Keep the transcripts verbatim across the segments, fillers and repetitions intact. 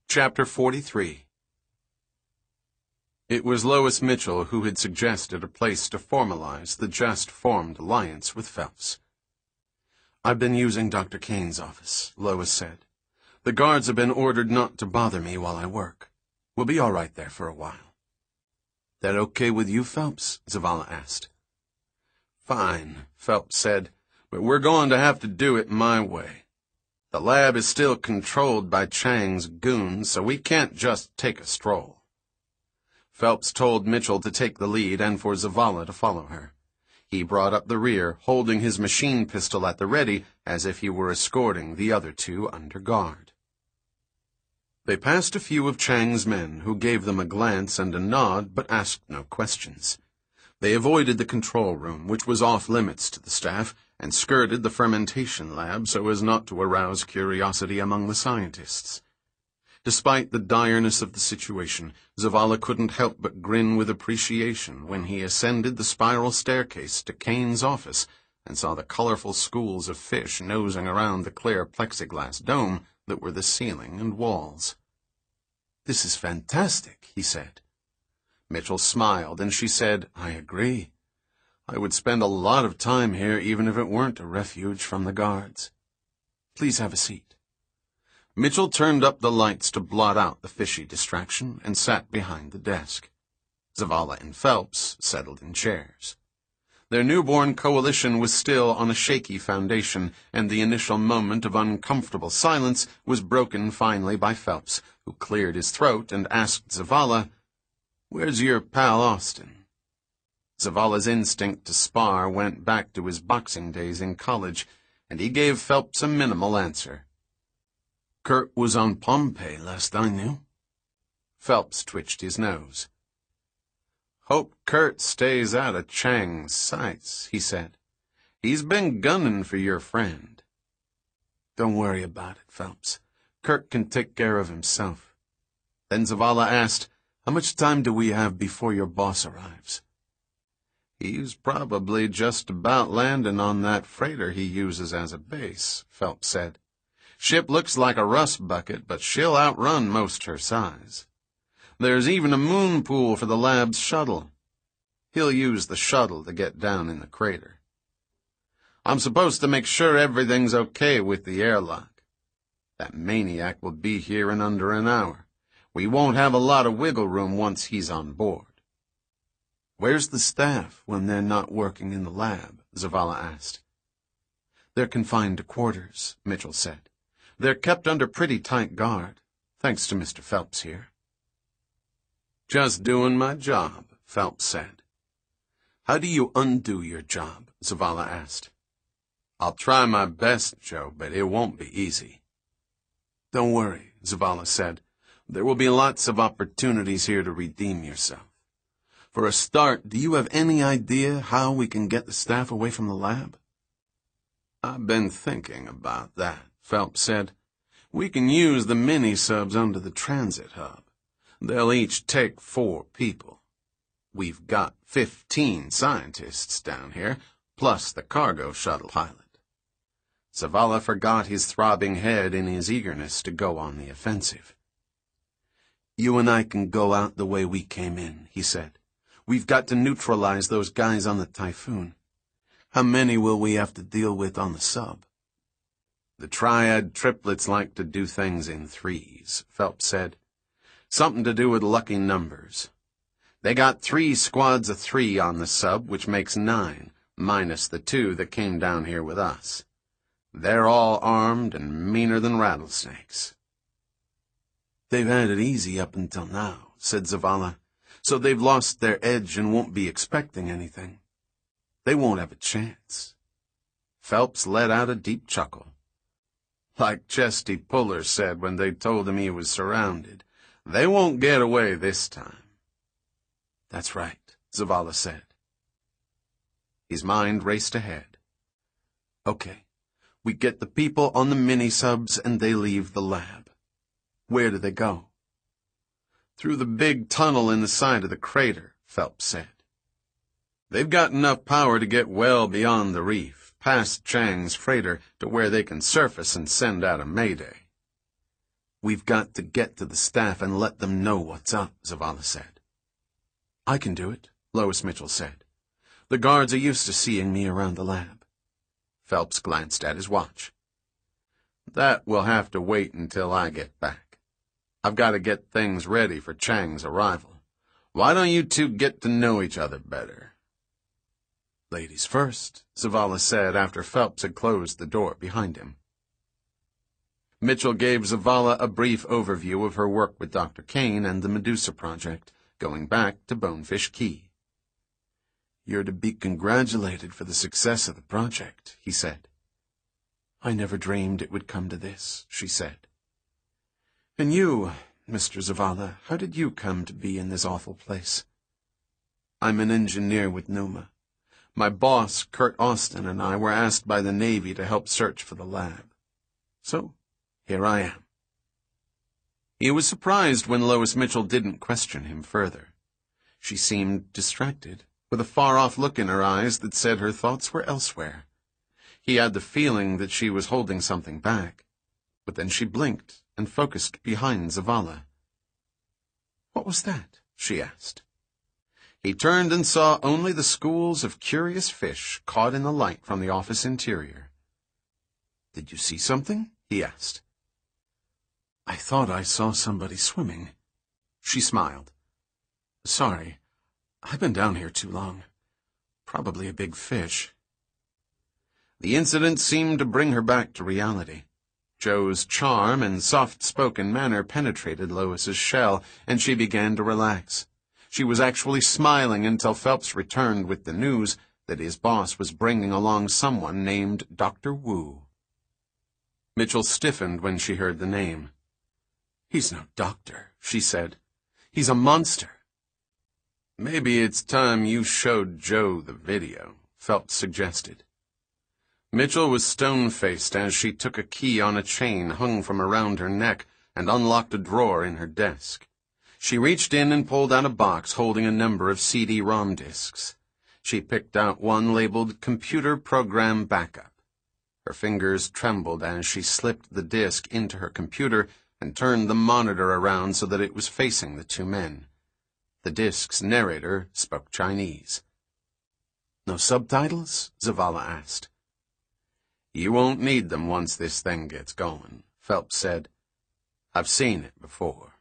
Chapter forty-three. It was Lois Mitchell who had suggested a place to formalize the just-formed alliance with Phelps. "I've been using Doctor Kane's office," Lois said. "The guards have been ordered not to bother me while I work. We'll be all right there for a while." "That okay with you, Phelps?" Zavala asked. "Fine," Phelps said, "but we're going to have to do it my way. The lab is still controlled by Chang's goons, so we can't just take a stroll." Phelps told Mitchell to take the lead and for Zavala to follow her. He brought up the rear, holding his machine pistol at the ready, as if he were escorting the other two under guard. They passed a few of Chang's men, who gave them a glance and a nod, but asked no questions. They avoided the control room, which was off-limits to the staff, and skirted the fermentation lab so as not to arouse curiosity among the scientists. Despite the direness of the situation, Zavala couldn't help but grin with appreciation when he ascended the spiral staircase to Kane's office and saw the colorful schools of fish nosing around the clear plexiglass dome that were the ceiling and walls. "This is fantastic," he said. Mitchell smiled, and she said, "I agree. I would spend a lot of time here even if it weren't a refuge from the guards. Please have a seat." Mitchell turned up the lights to blot out the fishy distraction and sat behind the desk. Zavala and Phelps settled in chairs. Their newborn coalition was still on a shaky foundation, and the initial moment of uncomfortable silence was broken finally by Phelps, who cleared his throat and asked Zavala, "Where's your pal Austin?" Zavala's instinct to spar went back to his boxing days in college, and he gave Phelps a minimal answer. "Kurt was on Pompeii last I knew." Phelps twitched his nose. "Hope Kurt stays out of Chang's sights," he said. "He's been gunning for your friend." "Don't worry about it, Phelps. Kurt can take care of himself." Then Zavala asked, "How much time do we have before your boss arrives?" "He's probably just about landing on that freighter he uses as a base," Phelps said. "Ship looks like a rust bucket, but she'll outrun most her size. There's even a moon pool for the lab's shuttle. He'll use the shuttle to get down in the crater. I'm supposed to make sure everything's okay with the airlock. That maniac will be here in under an hour. We won't have a lot of wiggle room once he's on board." "Where's the staff when they're not working in the lab?" Zavala asked. "They're confined to quarters," Mitchell said. "They're kept under pretty tight guard, thanks to Mister Phelps here." "Just doing my job," Phelps said. "How do you undo your job?" Zavala asked. "I'll try my best, Joe, but it won't be easy." "Don't worry," Zavala said. "There will be lots of opportunities here to redeem yourself. For a start, do you have any idea how we can get the staff away from the lab?" "I've been thinking about that," Phelps said. "We can use the mini-subs under the transit hub. They'll each take four people. We've got fifteen scientists down here, plus the cargo shuttle pilot." Zavala forgot his throbbing head in his eagerness to go on the offensive. "You and I can go out the way we came in," he said. "We've got to neutralize those guys on the Typhoon. How many will we have to deal with on the sub?" "The Triad triplets like to do things in threes," Phelps said. "Something to do with lucky numbers. They got three squads of three on the sub, which makes nine, minus the two that came down here with us. They're all armed and meaner than rattlesnakes." "They've had it easy up until now," said Zavala. "So they've lost their edge and won't be expecting anything. They won't have a chance." Phelps let out a deep chuckle. "Like Chesty Puller said when they told him he was surrounded, they won't get away this time." "That's right," Zavala said. His mind raced ahead. "Okay, we get the people on the mini-subs and they leave the lab. Where do they go?" "Through the big tunnel in the side of the crater," Phelps said. "They've got enough power to get well beyond the reef, past Chang's freighter, to where they can surface and send out a mayday." We've got to get to the staff and let them know what's up, Zavala said. I can do it, Lois Mitchell said. The guards are used to seeing me around the lab. Phelps glanced at his watch. That will have to wait until I get back. I've got to get things ready for Chang's arrival. Why don't you two get to know each other better? Ladies first, Zavala said after Phelps had closed the door behind him. Mitchell gave Zavala a brief overview of her work with Doctor Kane and the Medusa Project, going back to Bonefish Key. You're to be congratulated for the success of the project, he said. I never dreamed it would come to this, she said. And you, Mister Zavala, how did you come to be in this awful place? I'm an engineer with Numa. My boss, Kurt Austin, and I were asked by the Navy to help search for the lab. So, here I am. He was surprised when Lois Mitchell didn't question him further. She seemed distracted, with a far-off look in her eyes that said her thoughts were elsewhere. He had the feeling that she was holding something back, but then she blinked and focused behind Zavala. What was that? She asked. He turned and saw only the schools of curious fish caught in the light from the office interior. Did you see something? He asked. I thought I saw somebody swimming. She smiled. Sorry, I've been down here too long. Probably a big fish. The incident seemed to bring her back to reality. Joe's charm and soft-spoken manner penetrated Lois's shell, and she began to relax. She was actually smiling until Phelps returned with the news that his boss was bringing along someone named Doctor Wu. Mitchell stiffened when she heard the name. He's no doctor, she said. He's a monster. Maybe it's time you showed Joe the video, Phelps suggested. Mitchell was stone-faced as she took a key on a chain hung from around her neck and unlocked a drawer in her desk. She reached in and pulled out a box holding a number of C D ROM discs. She picked out one labeled Computer Program Backup. Her fingers trembled as she slipped the disc into her computer and turned the monitor around so that it was facing the two men. The disc's narrator spoke Chinese. No subtitles? Zavala asked. You won't need them once this thing gets going, Phelps said. I've seen it before.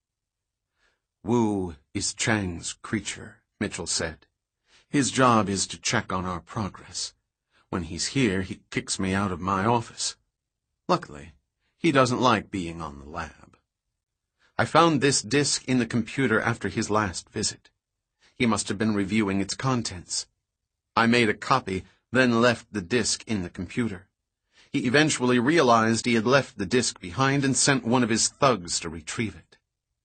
Wu is Chang's creature, Mitchell said. His job is to check on our progress. When he's here, he kicks me out of my office. Luckily, he doesn't like being on the lab. I found this disk in the computer after his last visit. He must have been reviewing its contents. I made a copy, then left the disk in the computer. He eventually realized he had left the disk behind and sent one of his thugs to retrieve it.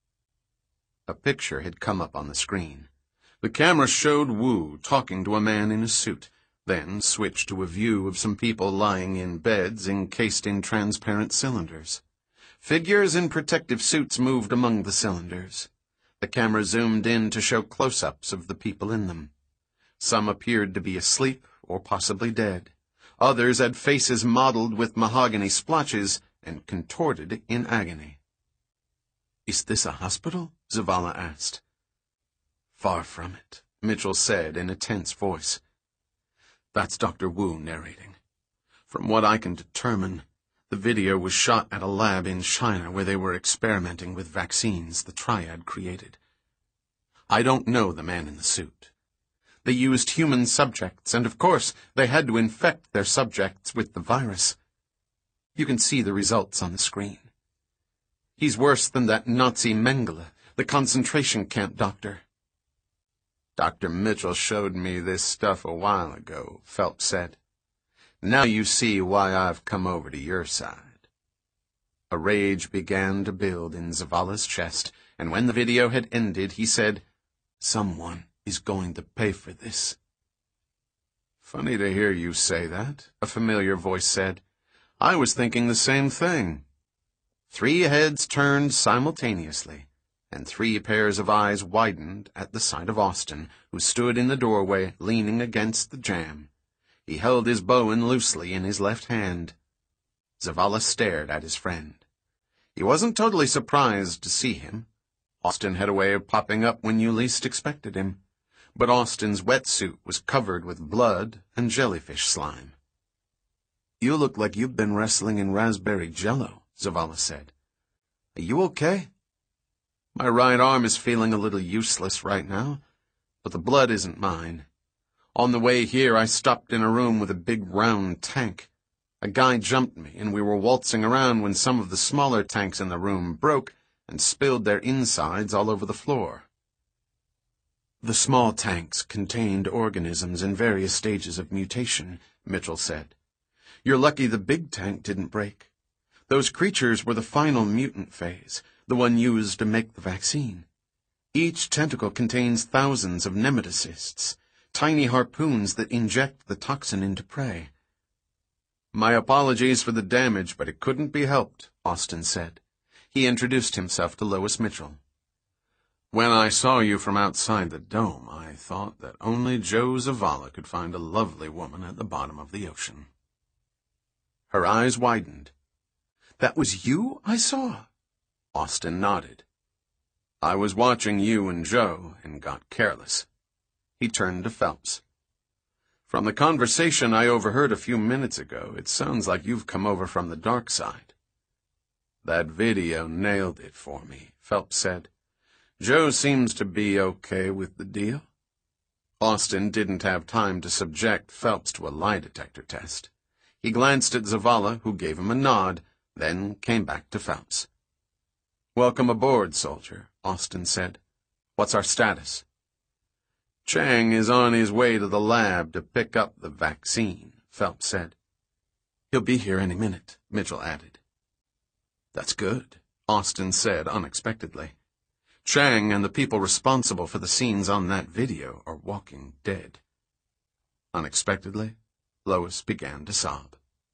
A picture had come up on the screen. The camera showed Wu talking to a man in a suit, then switched to a view of some people lying in beds encased in transparent cylinders. Figures in protective suits moved among the cylinders. The camera zoomed in to show close-ups of the people in them. Some appeared to be asleep or possibly dead. Others had faces modeled with mahogany splotches and contorted in agony. Is this a hospital? Zavala asked. Far from it, Mitchell said in a tense voice. That's Doctor Wu narrating. From what I can determine, the video was shot at a lab in China where they were experimenting with vaccines the Triad created. I don't know the man in the suit. They used human subjects, and of course, they had to infect their subjects with the virus. You can see the results on the screen. He's worse than that Nazi Mengele, the concentration camp doctor. Doctor Mitchell showed me this stuff a while ago, Phelps said. Now you see why I've come over to your side. A rage began to build in Zavala's chest, and when the video had ended, he said, Someone is going to pay for this. Funny to hear you say that, a familiar voice said. I was thinking the same thing. Three heads turned simultaneously, and three pairs of eyes widened at the sight of Austin, who stood in the doorway leaning against the jamb. He held his Bowen loosely in his left hand. Zavala stared at his friend. He wasn't totally surprised to see him. Austin had a way of popping up when you least expected him. But Austin's wetsuit was covered with blood and jellyfish slime. "You look like you've been wrestling in raspberry jello," Zavala said. "Are you okay?" "My right arm is feeling a little useless right now, but the blood isn't mine. On the way here, I stopped in a room with a big round tank. A guy jumped me, and we were waltzing around when some of the smaller tanks in the room broke and spilled their insides all over the floor." "The small tanks contained organisms in various stages of mutation," Mitchell said. "You're lucky the big tank didn't break. Those creatures were the final mutant phase, the one used to make the vaccine. Each tentacle contains thousands of nematocysts, tiny harpoons that inject the toxin into prey." "My apologies for the damage, but it couldn't be helped," Austin said. He introduced himself to Lois Mitchell. "When I saw you from outside the dome, I thought that only Joe Zavala could find a lovely woman at the bottom of the ocean." Her eyes widened. "That was you I saw?" Austin nodded. "I was watching you and Joe and got careless." He turned to Phelps. "From the conversation I overheard a few minutes ago, it sounds like you've come over from the dark side." "That video nailed it for me," Phelps said. "Joe seems to be okay with the deal." Austin didn't have time to subject Phelps to a lie detector test. He glanced at Zavala, who gave him a nod, then came back to Phelps. "Welcome aboard, soldier," Austin said. "What's our status?" "Chang is on his way to the lab to pick up the vaccine," Phelps said. "He'll be here any minute," Mitchell added. "That's good," Austin said unexpectedly. "Chang and the people responsible for the scenes on that video are walking dead." Unexpectedly, Lois began to sob.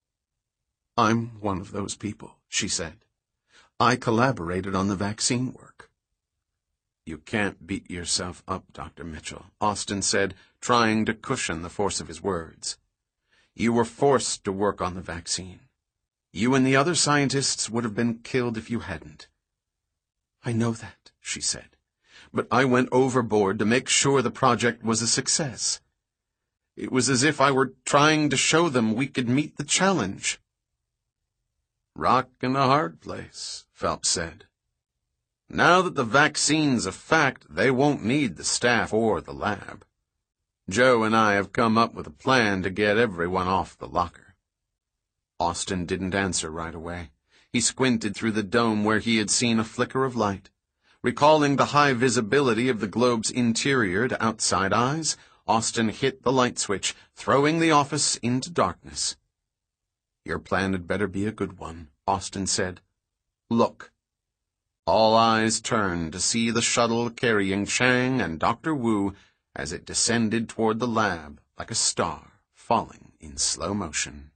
"I'm one of those people," she said. "I collaborated on the vaccine work." "You can't beat yourself up, Doctor Mitchell," Austin said, trying to cushion the force of his words. "You were forced to work on the vaccine. You and the other scientists would have been killed if you hadn't." "I know that," she said, "but I went overboard to make sure the project was a success. It was as if I were trying to show them we could meet the challenge." "Rock in a hard place," Phelps said. "Now that the vaccine's a fact, they won't need the staff or the lab. Joe and I have come up with a plan to get everyone off the locker." Austin didn't answer right away. He squinted through the dome where he had seen a flicker of light. Recalling the high visibility of the globe's interior to outside eyes, Austin hit the light switch, throwing the office into darkness. "Your plan had better be a good one," Austin said. "Look." All eyes turned to see the shuttle carrying Chang and Doctor Wu as it descended toward the lab like a star falling in slow motion.